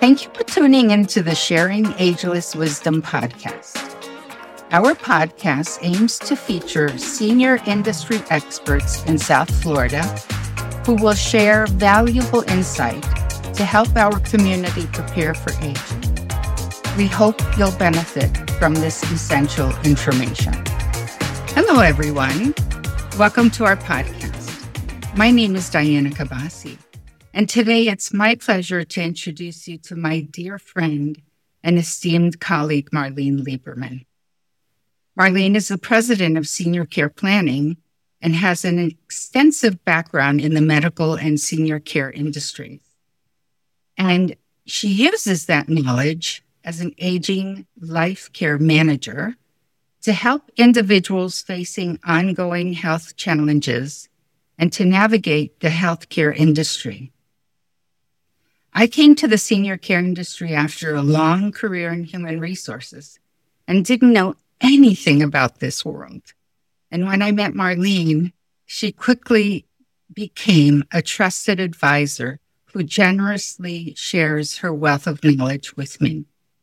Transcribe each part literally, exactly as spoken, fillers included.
Thank you for tuning into the Sharing Ageless Wisdom podcast. Our podcast aims to feature senior industry experts in South Florida who will share valuable insight to help our community prepare for aging. We hope you'll benefit from this essential information. Hello, everyone. Welcome to our podcast. My name is Diana Kabasi. And today it's my pleasure to introduce you to my dear friend and esteemed colleague, Marlene Lieberman. Marlene is the president of Senior Care Planning and has an extensive background in the medical and senior care industries. And she uses that knowledge as an aging life care manager to help individuals facing ongoing health challenges and to navigate the healthcare industry. I came to the senior care industry after a long career in human resources and didn't know anything about this world. And when I met Marlene, she quickly became a trusted advisor who generously shares her wealth of knowledge with me.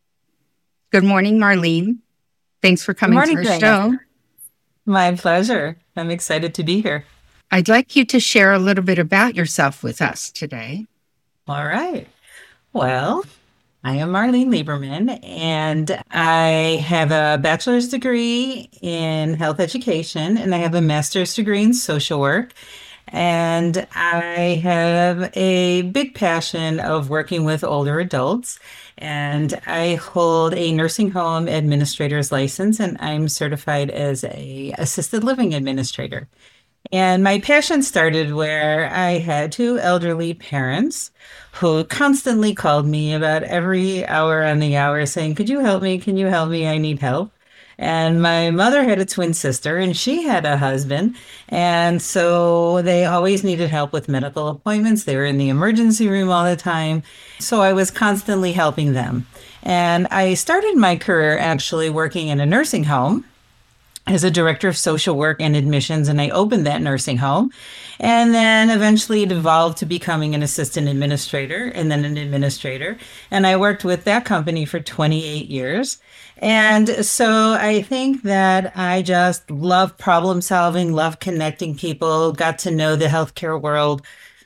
Good morning, Marlene. Thanks for coming morning, to our show. My pleasure. I'm excited to be here. I'd like you to share a little bit about yourself with us today. All right. Well, I am Marlene Lieberman, and I have a bachelor's degree in health education, and I have a master's degree in social work. And I have a big passion of working with older adults. And I hold a nursing home administrator's license, and I'm certified as a assisted living administrator. And my passion started where I had two elderly parents who constantly called me about every hour on the hour saying, could you help me? Can you help me? I need help. And my mother had a twin sister and she had a husband. And so they always needed help with medical appointments. They were in the emergency room all the time. So I was constantly helping them. And I started my career actually working in a nursing home as a director of social work and admissions, and I opened that nursing home. And then eventually it evolved to becoming an assistant administrator and then an administrator. And I worked with that company for twenty-eight years. And so I think that I just love problem solving, love connecting people, got to know the healthcare world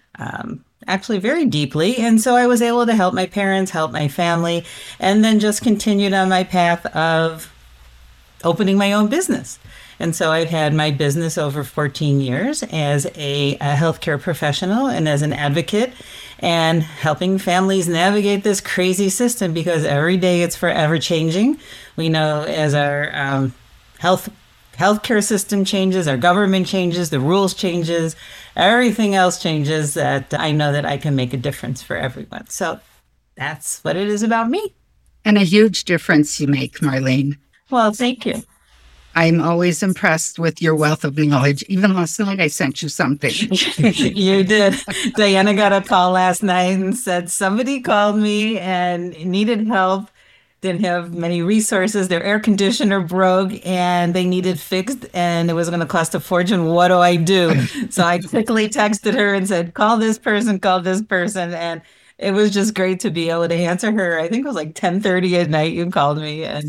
um, actually very deeply. And so I was able to help my parents, help my family, and then just continued on my path of opening my own business. And so I've had my business over fourteen years as a, a healthcare professional and as an advocate and helping families navigate this crazy system because every day it's forever changing. We know as our um, health healthcare system changes, our government changes, the rules changes, everything else changes, that I know that I can make a difference for everyone. So that's what it is about me. And a huge difference you make, Marlene. Well, thank you. I'm always impressed with your wealth of knowledge. Even last night, I sent you something. You did. Diana got a call last night and said somebody called me and needed help, didn't have many resources. Their air conditioner broke and they needed fixed and it was going to cost a fortune. What do I do? So I quickly texted her and said, call this person, call this person. And it was just great to be able to answer her. I think it was like ten thirty at night you called me, and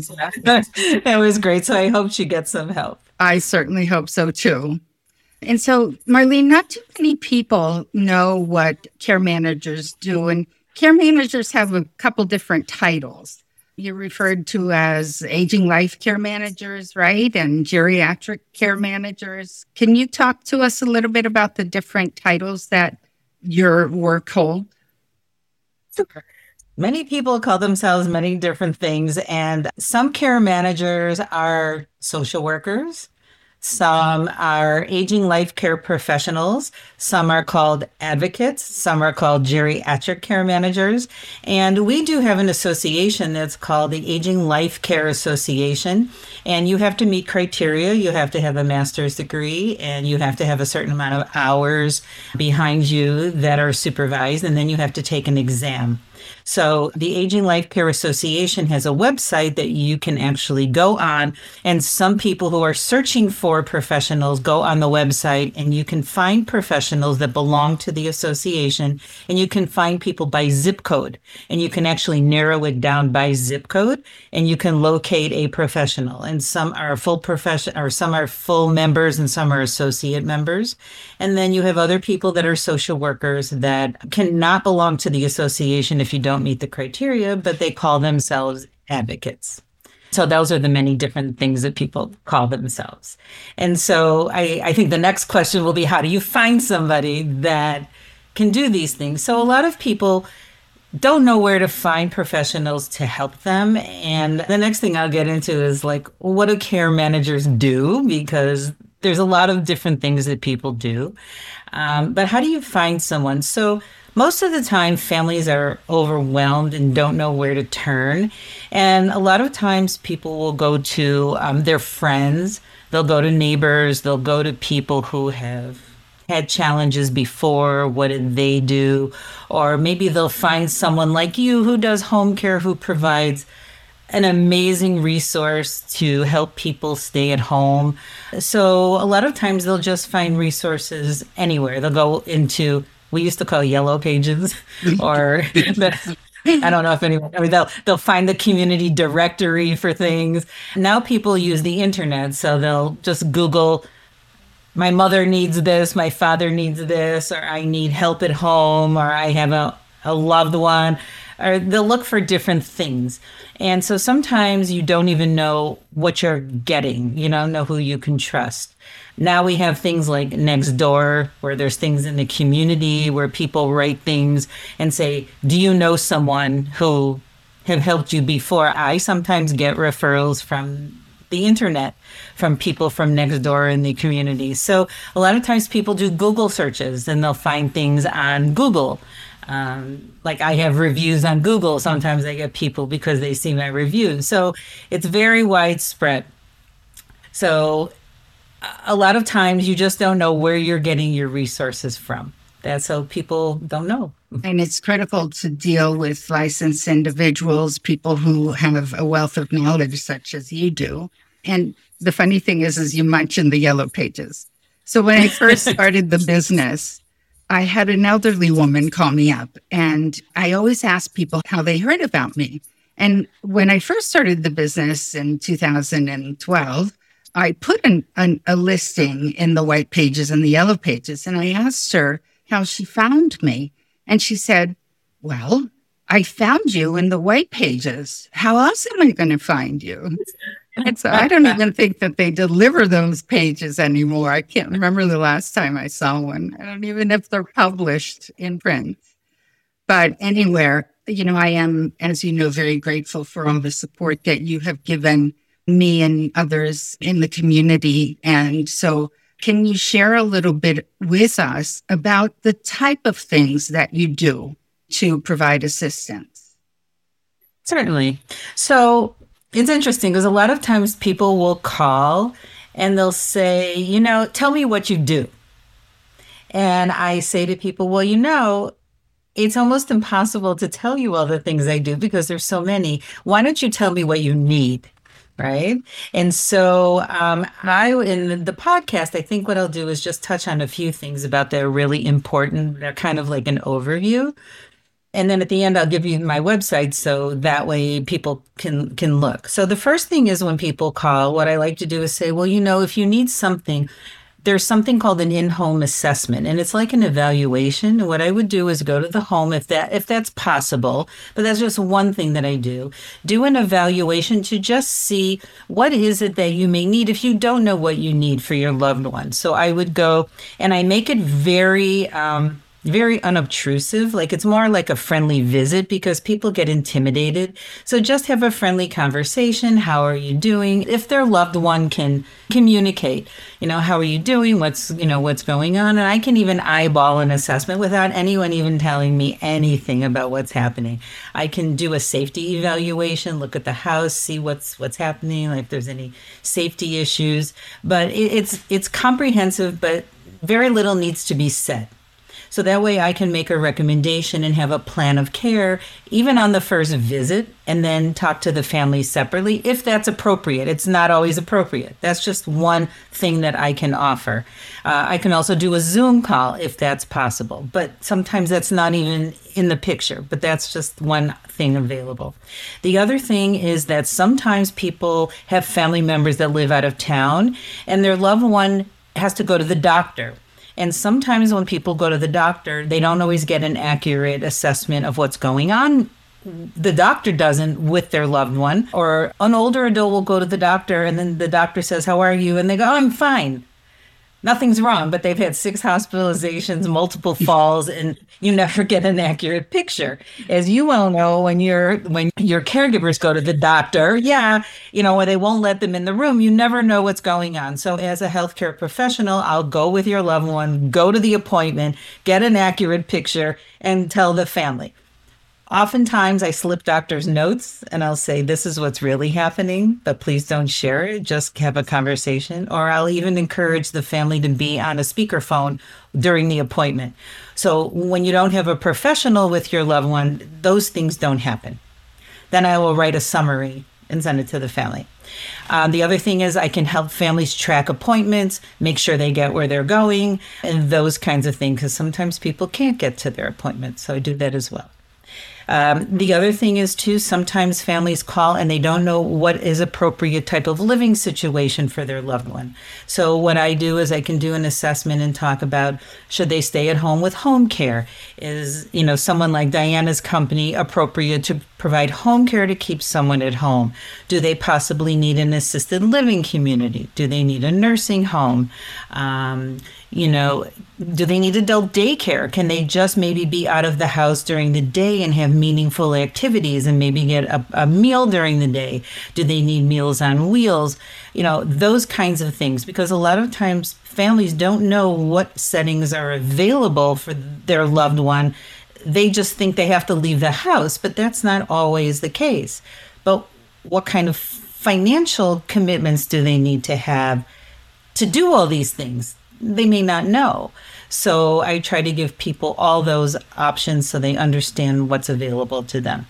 it was great. So I hope she gets some help. I certainly hope so, too. And so, Marlene, not too many people know what care managers do, and care managers have a couple different titles. You're referred to as aging life care managers, right? And geriatric care managers. Can you talk to us a little bit about the different titles that your work holds? Many people call themselves many different things, and some care managers are social workers. Some are aging life care professionals. Some are called advocates. Some are called geriatric care managers. And we do have an association that's called the Aging Life Care Association. And you have to meet criteria. You have to have a master's degree and you have to have a certain amount of hours behind you that are supervised. And then you have to take an exam. So the Aging Life Care Association has a website that you can actually go on, and some people who are searching for professionals go on the website, and you can find professionals that belong to the association, and you can find people by zip code, and you can actually narrow it down by zip code, and you can locate a professional. And some are full profession, or some are full members, and some are associate members. And then you have other people that are social workers that cannot belong to the association if you don't meet the criteria, but they call themselves advocates. So those are the many different things that people call themselves. And so I, I think the next question will be, how do you find somebody that can do these things? So a lot of people don't know where to find professionals to help them. And the next thing I'll get into is like, what do care managers do? Because there's a lot of different things that people do. Um, but how do you find someone? So most of the time, families are overwhelmed and don't know where to turn. And a lot of times people will go to um, their friends, they'll go to neighbors, they'll go to people who have had challenges before. What did they do? Or maybe they'll find someone like you who does home care, who provides an amazing resource to help people stay at home. So a lot of times they'll just find resources anywhere. They'll go into, we used to call yellow pages, or I don't know if anyone, I mean, they'll, they'll find the community directory for things. Now people use the internet, so they'll just Google, my mother needs this, my father needs this, or I need help at home, or I have a, a loved one, or they'll look for different things. And so sometimes you don't even know what you're getting. You don't know who you can trust. Now we have things like Nextdoor, where there's things in the community where people write things and say, do you know someone who have helped you before? I sometimes get referrals from the internet, from people from Nextdoor in the community. So a lot of times people do Google searches and they'll find things on Google. Um, like I have reviews on Google. Sometimes I get people because they see my reviews. So it's very widespread. So a lot of times you just don't know where you're getting your resources from. That's how people don't know. And it's critical to deal with licensed individuals, people who have a wealth of knowledge such as you do. And the funny thing is, is you mentioned the yellow pages. So when I first started the business, I had an elderly woman call me up, and I always ask people how they heard about me. And when I first started the business in two thousand twelve, I put an, an, a listing in the white pages and the yellow pages, and I asked her how she found me. And she said, well, I found you in the white pages. How else am I going to find you? And so I don't even think that they deliver those pages anymore. I can't remember the last time I saw one. I don't even know if they're published in print. But anywhere, you know, I am, as you know, very grateful for all the support that you have given me and others in the community. And so can you share a little bit with us about the type of things that you do to provide assistance? Certainly. So it's interesting because a lot of times people will call and they'll say, you know, tell me what you do. And I say to people, well, you know, it's almost impossible to tell you all the things I do because there's so many. Why don't you tell me what you need? Right. And so um, I, in the podcast, I think what I'll do is just touch on a few things about that are really important. They're kind of like an overview. And then at the end, I'll give you my website so that way people can can look. So the first thing is when people call, what I like to do is say, well, you know, if you need something, there's something called an in-home assessment, and it's like an evaluation. What I would do is go to the home if that if that's possible, but that's just one thing that I do. Do an evaluation to just see what is it that you may need if you don't know what you need for your loved one. So I would go and I make it very um very unobtrusive, like it's more like a friendly visit because people get intimidated. So just have a friendly conversation. How are you doing? If their loved one can communicate, you know, how are you doing? What's, you know, what's going on? And I can even eyeball an assessment without anyone even telling me anything about what's happening. I can do a safety evaluation, look at the house, see what's what's happening, like if there's any safety issues. But it, it's it's comprehensive, but very little needs to be said. So that way I can make a recommendation and have a plan of care, even on the first visit, and then talk to the family separately if that's appropriate. It's not always appropriate. That's just one thing that I can offer. Uh, I can also do a Zoom call if that's possible, but sometimes that's not even in the picture, but that's just one thing available. The other thing is that sometimes people have family members that live out of town and their loved one has to go to the doctor. And sometimes when people go to the doctor, they don't always get an accurate assessment of what's going on. The doctor doesn't with their loved one, or an older adult will go to the doctor and then the doctor says, "How are you?" And they go, "Oh, I'm fine. Nothing's wrong," but they've had six hospitalizations, multiple falls, and you never get an accurate picture. As you well know, when your when your caregivers go to the doctor, yeah, you know, when they won't let them in the room, you never know what's going on. So as a healthcare professional, I'll go with your loved one, go to the appointment, get an accurate picture, and tell the family. Oftentimes I slip doctors notes and I'll say, "This is what's really happening, but please don't share it. Just have a conversation." Or I'll even encourage the family to be on a speakerphone during the appointment. So when you don't have a professional with your loved one, those things don't happen. Then I will write a summary and send it to the family. Um, the other thing is I can help families track appointments, make sure they get where they're going, and those kinds of things, because sometimes people can't get to their appointments. So I do that as well. Um, the other thing is, too, sometimes families call and they don't know what is appropriate type of living situation for their loved one. So what I do is I can do an assessment and talk about, should they stay at home with home care? Is, you know, someone like Diana's company appropriate to provide home care to keep someone at home? Do they possibly need an assisted living community? Do they need a nursing home? Um, you know, do they need adult daycare? Can they just maybe be out of the house during the day and have meaningful activities and maybe get a, a meal during the day? Do they need meals on wheels? You know, those kinds of things, because a lot of times families don't know what settings are available for their loved one. They just think they have to leave the house, but that's not always the case. But what kind of financial commitments do they need to have to do all these things? They may not know. So I try to give people all those options so they understand what's available to them.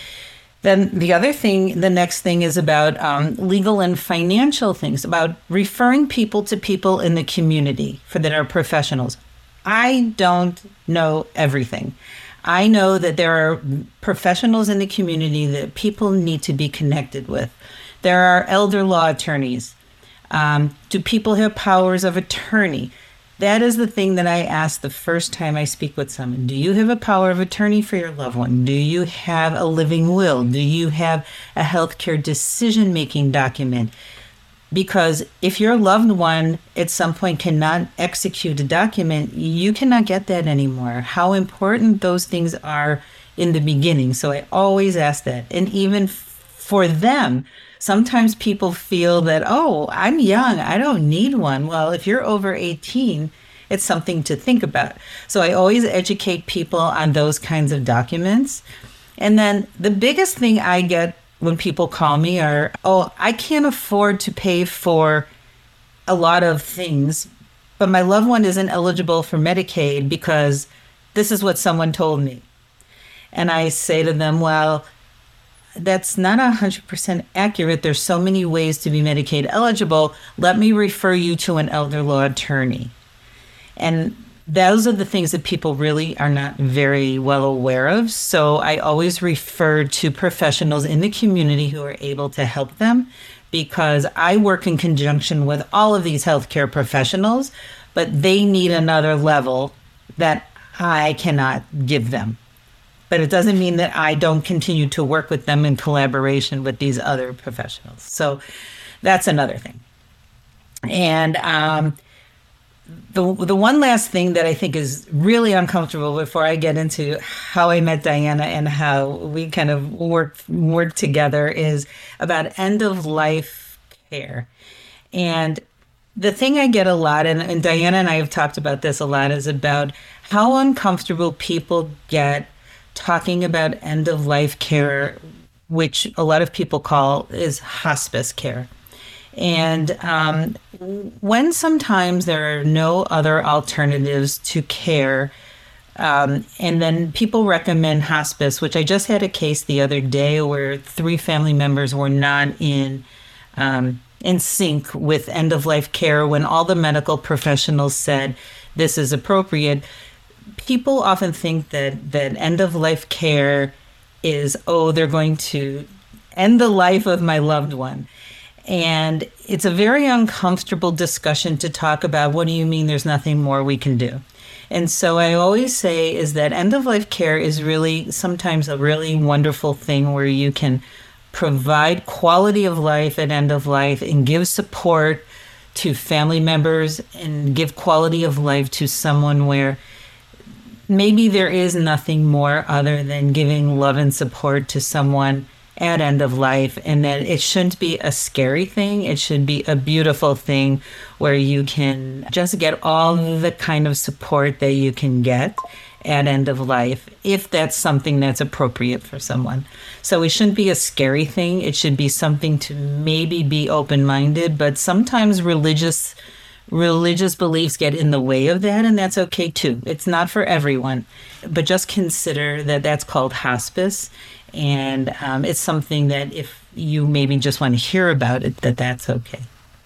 Then the other thing, the next thing is about um, legal and financial things, about referring people to people in the community for that are professionals. I don't know everything. I know that there are professionals in the community that people need to be connected with. There are elder law attorneys. Um, do people have powers of attorney? That is the thing that I ask the first time I speak with someone. Do you have a power of attorney for your loved one? Do you have a living will? Do you have a healthcare decision-making document? Because if your loved one at some point cannot execute a document, you cannot get that anymore. How important those things are in the beginning. So I always ask that. And even for them, sometimes people feel that, oh, I'm young, I don't need one. Well, if you're over eighteen, it's something to think about. So I always educate people on those kinds of documents. And then the biggest thing I get when people call me are, oh, I can't afford to pay for a lot of things, but my loved one isn't eligible for Medicaid because this is what someone told me. And I say to them, well, that's not one hundred percent accurate. There's so many ways to be Medicaid eligible. Let me refer you to an elder law attorney. And those are the things that people really are not very well aware of. So I always refer to professionals in the community who are able to help them, because I work in conjunction with all of these healthcare professionals, but they need another level that I cannot give them. But it doesn't mean that I don't continue to work with them in collaboration with these other professionals. So that's another thing. And um, the the one last thing that I think is really uncomfortable before I get into how I met Diana and how we kind of work work together is about end of life care. And the thing I get a lot, and, and Diana and I have talked about this a lot, is about how uncomfortable people get talking about end of life care, which a lot of people call is hospice care. And um, when sometimes there are no other alternatives to care, Um, and then people recommend hospice, which I just had a case the other day where three family members were not in um, in sync with end of life care when all the medical professionals said this is appropriate. People often think that that end of life care is, oh, they're going to end the life of my loved one. And it's a very uncomfortable discussion to talk about. What do you mean there's nothing more we can do? And so I always say is that end of life care is really sometimes a really wonderful thing where you can provide quality of life at end of life and give support to family members and give quality of life to someone where maybe there is nothing more other than giving love and support to someone at end of life, and that it shouldn't be a scary thing. It should be a beautiful thing where you can just get all the kind of support that you can get at end of life, if that's something that's appropriate for someone. So it shouldn't be a scary thing. It should be something to maybe be open-minded, but sometimes religious religious beliefs get in the way of that, and that's okay too. It's not for everyone, but just consider that that's called hospice. And um, it's something that if you maybe just want to hear about it, that that's okay.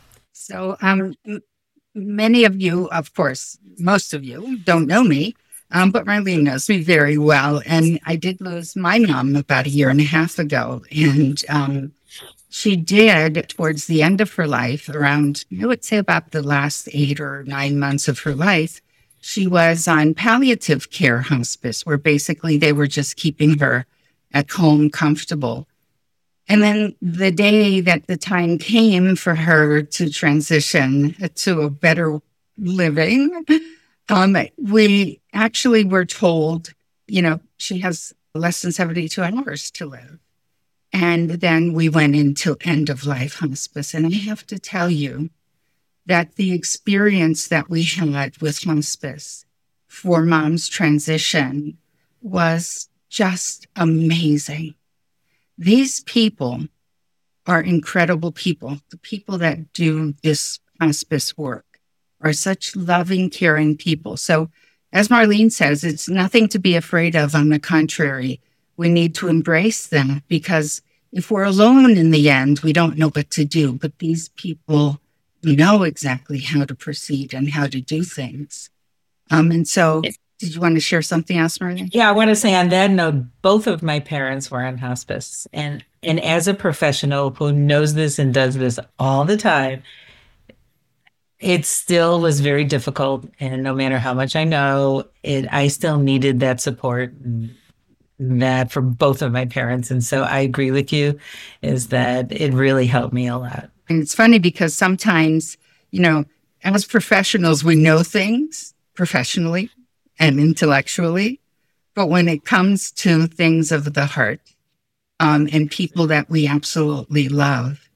So um, m- many of you, of course, most of you don't know me, um, but Marlene knows me very well. And I did lose my mom about a year and a half ago. And um, she did, towards the end of her life, around, I would say about the last eight or nine months of her life, she was on palliative care hospice, where basically they were just keeping her at home comfortable. And then the day that the time came for her to transition to a better living, um, we actually were told, you know, she has less than seventy-two hours to live. And then we went into end of life hospice. And I have to tell you that the experience that we had with hospice for Mom's transition was just amazing. These people are incredible people. The people that do this hospice work are such loving, caring people. So as Marlene says, it's nothing to be afraid of. On the contrary, we need to embrace them, because if we're alone in the end, we don't know what to do. But these people know exactly how to proceed and how to do things. Um, and so... Did you want to share something else, Marlene? Yeah, I want to say on that note, both of my parents were on hospice. And and as a professional who knows this and does this all the time, it still was very difficult. And no matter how much I know, it I still needed that support, that for both of my parents. And so I agree with you, is that it really helped me a lot. And it's funny because sometimes, you know, as professionals, we know things professionally and intellectually, but when it comes to things of the heart um, and people that we absolutely love,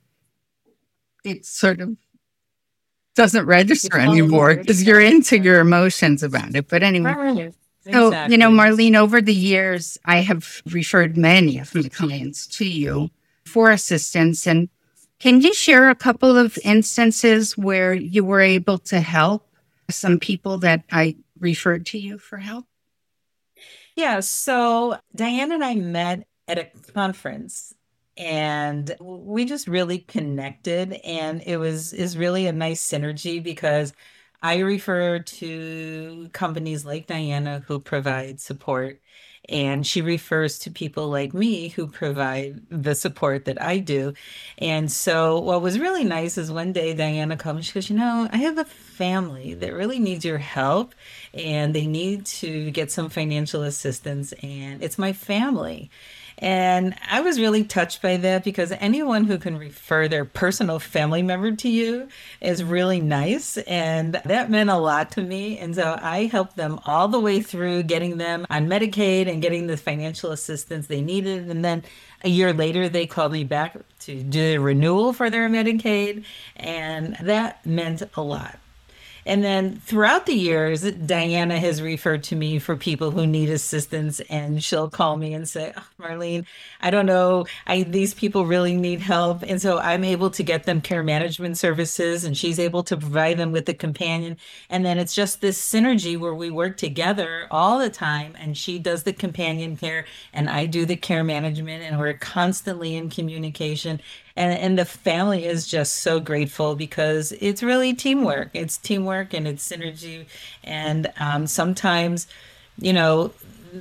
it sort of doesn't register anymore because you're into your emotions about it. But anyway, Right. so, Exactly. you know, Marlene, over the years, I have referred many of my clients to you for assistance. And can you share a couple of instances where you were able to help some people that I referred to you for help? Yeah, so Diane and I met at a conference, and we just really connected, and it was is really a nice synergy because I refer to companies like Diana who provide support, and she refers to people like me who provide the support that I do. And so what was really nice is one day Diana comes, she goes, you know, I have a family that really needs your help, and they need to get some financial assistance, and it's my family. And I was really touched by that, because anyone who can refer their personal family member to you is really nice. And that meant a lot to me. And so I helped them all the way through getting them on Medicaid and getting the financial assistance they needed. And then a year later, they called me back to do a renewal for their Medicaid. And that meant a lot. And then throughout the years, Diana has referred to me for people who need assistance, and she'll call me and say, oh, Marlene, I don't know, I these people really need help. And so I'm able to get them care management services, and she's able to provide them with a companion. And then it's just this synergy where we work together all the time, and she does the companion care and I do the care management, and we're constantly in communication. And, and the family is just so grateful because it's really teamwork. It's teamwork and it's synergy. And um, sometimes, you know,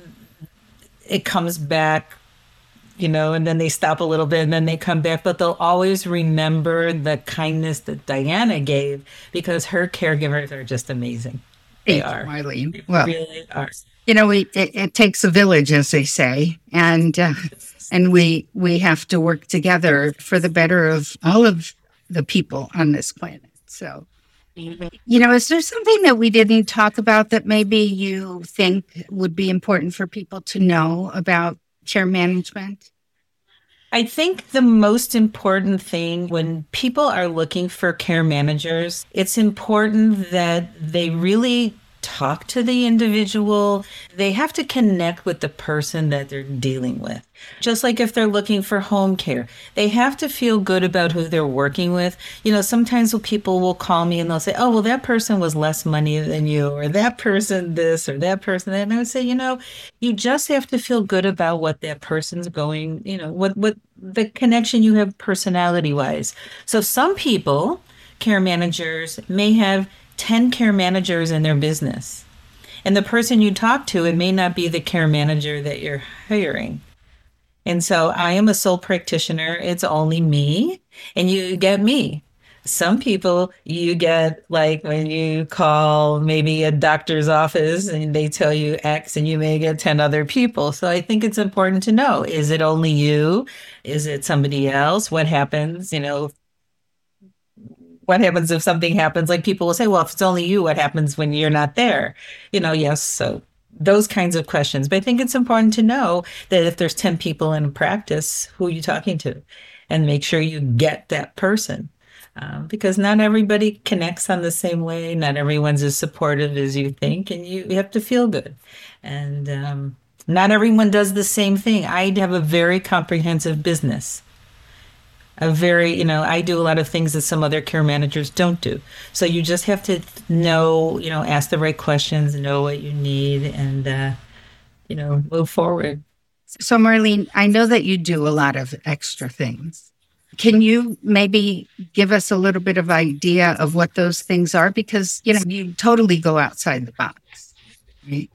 it comes back, you know, and then they stop a little bit and then they come back, but they'll always remember the kindness that Diana gave because her caregivers are just amazing. They are. Marlene. They well, really are. You know, we, it, it takes a village, as they say, and uh, and we we have to work together for the better of all of the people on this planet. So, you know, is there something that we didn't talk about that maybe you think would be important for people to know about care management? I think the most important thing when people are looking for care managers, it's important that they really talk to the individual. They have to connect with the person that they're dealing with. Just like if they're looking for home care, they have to feel good about who they're working with. You know, sometimes people will call me and they'll say, oh, well, that person was less money than you, or that person this, or that person that. And I would say, you know, you just have to feel good about what that person's going, you know, what, what the connection you have personality wise. So some people, care managers, may have ten care managers in their business. And the person you talk to, it may not be the care manager that you're hiring. And so I am a sole practitioner. It's only me, and you get me. Some people you get like when you call maybe a doctor's office and they tell you X and you may get ten other people. So I think it's important to know, is it only you? Is it somebody else? What happens, you know, what happens if something happens? Like people will say, well, if it's only you, what happens when you're not there? You know, yes. So those kinds of questions. But I think it's important to know that if there's ten people in practice, who are you talking to? And make sure you get that person. Um, because not everybody connects on the same way. Not everyone's as supportive as you think. And you, you have to feel good. And um, not everyone does the same thing. I have a very comprehensive business. A very, you know, I do a lot of things that some other care managers don't do. So you just have to know, you know, ask the right questions, know what you need, and, uh, you know, move forward. So, Marlene, I know that you do a lot of extra things. Can you maybe give us a little bit of idea of what those things are? Because, you know, you totally go outside the box, right?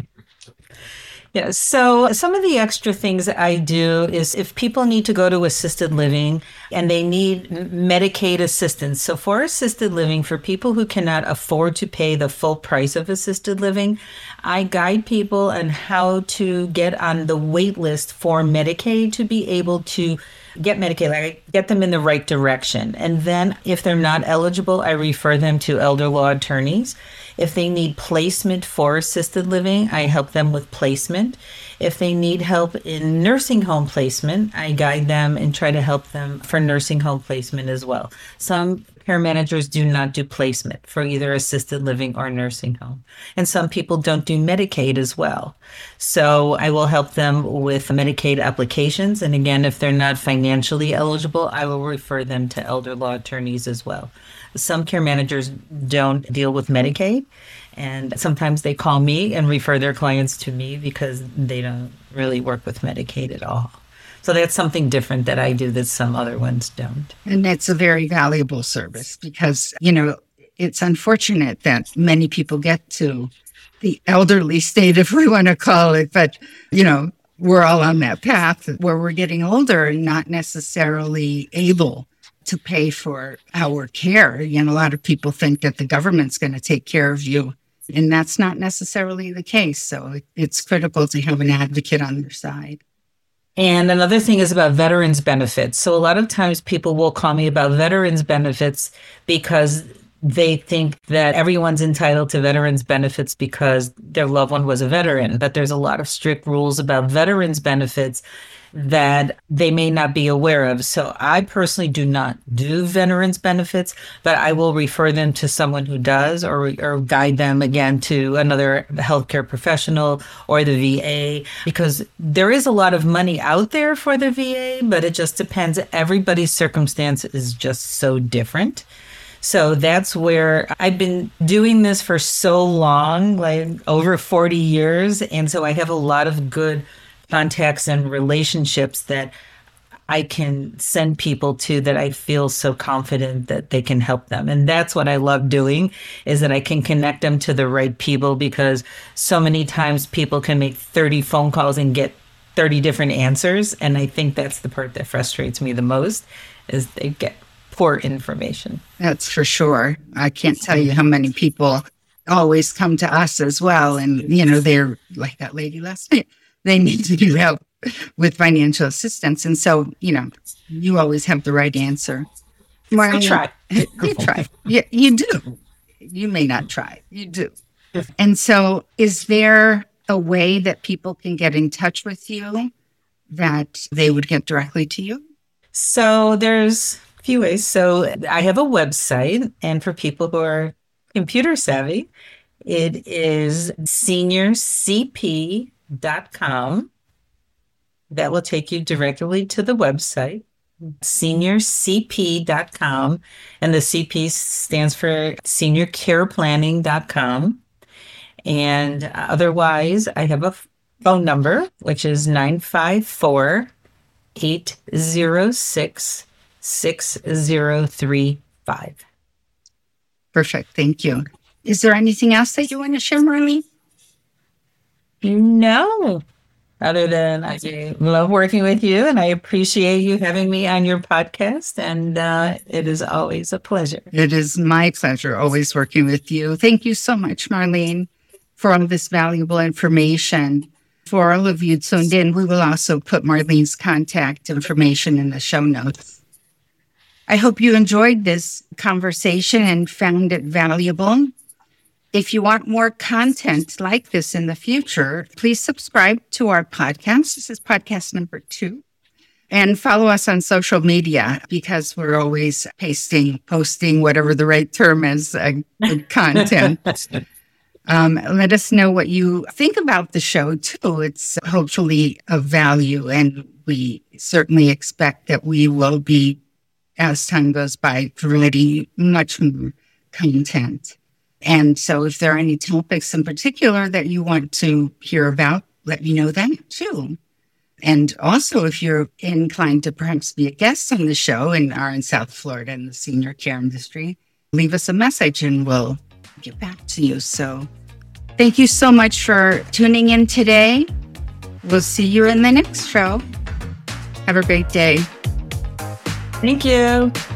Yeah, so some of the extra things that I do is if people need to go to assisted living and they need Medicaid assistance. So for assisted living, for people who cannot afford to pay the full price of assisted living, I guide people on how to get on the wait list for Medicaid to be able to get Medicaid, like get them in the right direction. And then if they're not eligible, I refer them to elder law attorneys. If they need placement for assisted living, I help them with placement. If they need help in nursing home placement, I guide them and try to help them for nursing home placement as well. Some care managers do not do placement for either assisted living or nursing home. And some people don't do Medicaid as well. So I will help them with Medicaid applications. And again, if they're not financially eligible, I will refer them to elder law attorneys as well. Some care managers don't deal with Medicaid, and sometimes they call me and refer their clients to me because they don't really work with Medicaid at all. So that's something different that I do that some other ones don't. And that's a very valuable service because, you know, it's unfortunate that many people get to the elderly state, if we want to call it, but, you know, we're all on that path where we're getting older and not necessarily able to pay for our care. You know, a lot of people think that the government's going to take care of you, and that's not necessarily the case. So it's critical to have an advocate on their side. And another thing is about veterans benefits. So a lot of times people will call me about veterans benefits because they think that everyone's entitled to veterans benefits because their loved one was a veteran. But there's a lot of strict rules about veterans benefits that they may not be aware of. So I personally do not do veterans benefits, but I will refer them to someone who does, or, or guide them again to another healthcare professional or the V A, because there is a lot of money out there for the V A, but it just depends. Everybody's circumstance is just so different. So that's where I've been doing this for so long, like over forty years. And so I have a lot of good contacts and relationships that I can send people to, that I feel so confident that they can help them. And that's what I love doing, is that I can connect them to the right people, because so many times people can make thirty phone calls and get thirty different answers. And I think that's the part that frustrates me the most, is they get poor information. That's for sure. I can't tell you how many people always come to us as well. And, you know, they're like that lady last night. They need to do help with financial assistance. And so, you know, you always have the right answer. I try. You try. Yeah, you do. You may not try. You do. And so is there a way that people can get in touch with you that they would get directly to you? So there's a few ways. So I have a website, and for people who are computer savvy, it is senior c p dot com. That will take you directly to the website, senior c p dot com. And the C P stands for senior care planning dot com. And otherwise, I have a phone number, which is nine five four, eight zero six, six zero three five. Perfect. Thank you. Is there anything else that you want to share, Marlene? No, other than I love working with you, and I appreciate you having me on your podcast. And uh, it is always a pleasure. It is my pleasure always working with you. Thank you so much, Marlene, for all of this valuable information. For all of you tuned in, we will also put Marlene's contact information in the show notes. I hope you enjoyed this conversation and found it valuable. If you want more content like this in the future, please subscribe to our podcast. This is podcast number two. And follow us on social media, because we're always pasting, posting, whatever the right term is, uh, content. Um, let us know what you think about the show, too. It's hopefully of value, and we certainly expect that we will be, as time goes by, providing much more content. And so if there are any topics in particular that you want to hear about, let me know that, too. And also, if you're inclined to perhaps be a guest on the show and are in South Florida in the senior care industry, leave us a message and we'll get back to you. So thank you so much for tuning in today. We'll see you in the next show. Have a great day. Thank you.